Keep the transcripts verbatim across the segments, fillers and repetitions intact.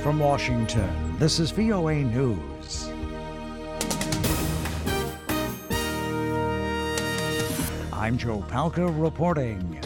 From Washington, this is V O A News. I'm Joe Palca reporting.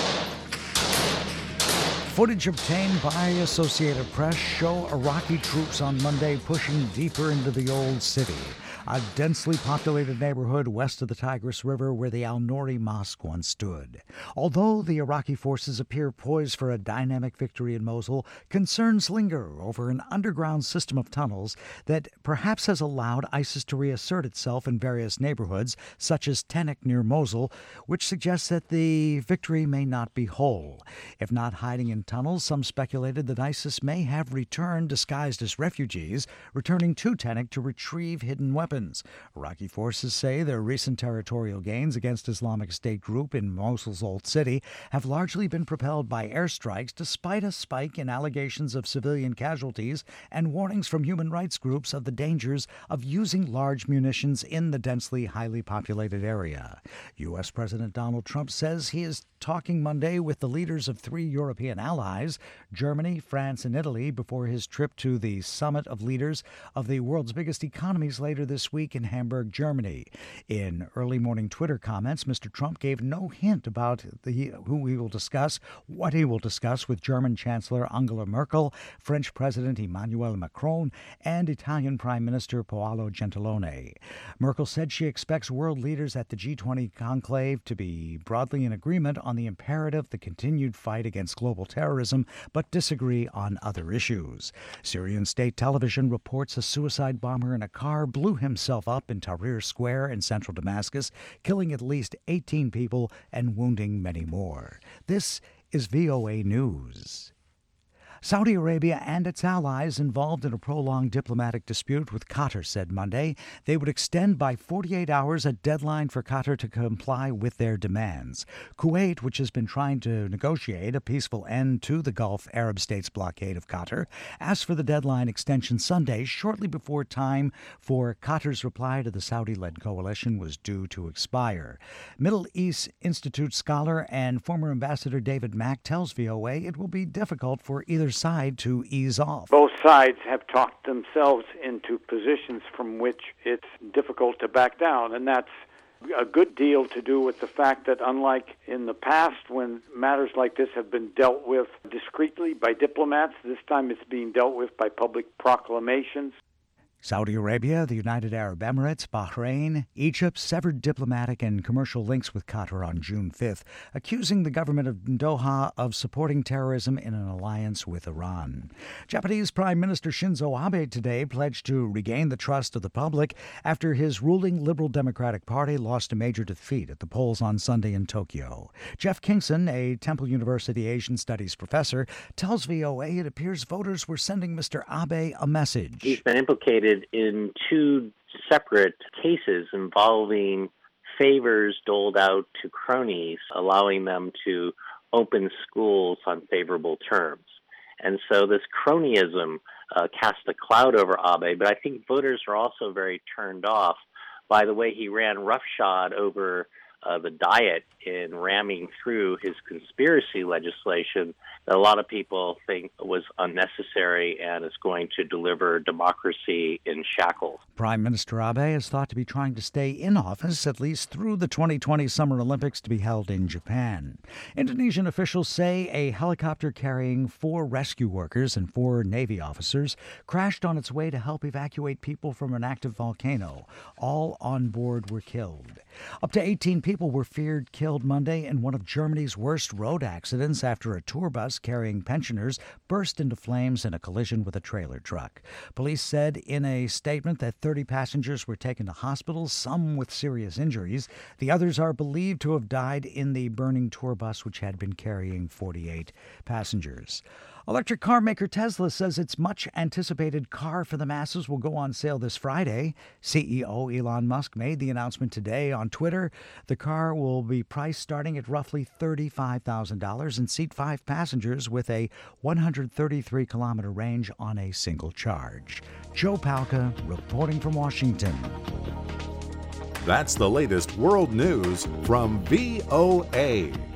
Footage obtained by Associated Press show Iraqi troops on Monday pushing deeper into the old city, a densely populated neighborhood west of the Tigris River where the Al-Nouri Mosque once stood. Although the Iraqi forces appear poised for a dynamic victory in Mosul, concerns linger over an underground system of tunnels that perhaps has allowed ISIS to reassert itself in various neighborhoods, such as Tenek near Mosul, which suggests that the victory may not be whole. If not hiding in tunnels, some speculated that ISIS may have returned disguised as refugees, returning to Tenek to retrieve hidden weapons. Iraqi forces say their recent territorial gains against Islamic State group in Mosul's Old City have largely been propelled by airstrikes, despite a spike in allegations of civilian casualties and warnings from human rights groups of the dangers of using large munitions in the densely, highly populated area. U S. President Donald Trump says he is talking Monday with the leaders of three European allies, Germany, France, and Italy, before his trip to the summit of leaders of the world's biggest economies later this week in Hamburg, Germany. In early morning Twitter comments, Mister Trump gave no hint about the, who he will discuss, what he will discuss with German Chancellor Angela Merkel, French President Emmanuel Macron, and Italian Prime Minister Paolo Gentiloni. Merkel said she expects world leaders at the G twenty conclave to be broadly in agreement on the imperative the continued fight against global terrorism, but disagree on other issues. Syrian state television reports a suicide bomber in a car blew himself up in Tahrir Square in central Damascus, killing at least eighteen people and wounding many more. This is V O A News. Saudi Arabia and its allies involved in a prolonged diplomatic dispute with Qatar said Monday they would extend by forty-eight hours a deadline for Qatar to comply with their demands. Kuwait, which has been trying to negotiate a peaceful end to the Gulf Arab states' blockade of Qatar, asked for the deadline extension Sunday, shortly before time for Qatar's reply to the Saudi-led coalition was due to expire. Middle East Institute scholar and former Ambassador David Mack tells V O A it will be difficult for either side to ease off. Both sides have talked themselves into positions from which it's difficult to back down, and that's a good deal to do with the fact that unlike in the past when matters like this have been dealt with discreetly by diplomats, this time it's being dealt with by public proclamations. Saudi Arabia, the United Arab Emirates, Bahrain, Egypt severed diplomatic and commercial links with Qatar on June fifth, accusing the government of Doha of supporting terrorism in an alliance with Iran. Japanese Prime Minister Shinzo Abe today pledged to regain the trust of the public after his ruling Liberal Democratic Party lost a major defeat at the polls on Sunday in Tokyo. Jeff Kingston, a Temple University Asian Studies professor, tells V O A it appears voters were sending Mister Abe a message. He's been implicated in two separate cases involving favors doled out to cronies, allowing them to open schools on favorable terms. And so this cronyism uh, cast a cloud over Abe, but I think voters are also very turned off by the way he ran roughshod over uh, the Diet in ramming through his conspiracy legislation that a lot of people think was unnecessary and is going to deliver democracy in shackles. Prime Minister Abe is thought to be trying to stay in office at least through the twenty twenty Summer Olympics to be held in Japan. Indonesian officials say a helicopter carrying four rescue workers and four Navy officers crashed on its way to help evacuate people from an active volcano. All on board were killed. Up to eighteen people were feared killed Monday in one of Germany's worst road accidents after a tour bus carrying pensioners burst into flames in a collision with a trailer truck. Police said in a statement that thirty passengers were taken to hospitals, some with serious injuries. The others are believed to have died in the burning tour bus, which had been carrying forty-eight passengers. Electric car maker Tesla says its much-anticipated car for the masses will go on sale this Friday. C E O Elon Musk made the announcement today on Twitter. The car will be priced starting at roughly thirty-five thousand dollars and seat five passengers with a one hundred thirty-three kilometer range on a single charge. Joe Palca reporting from Washington. That's the latest world news from V O A.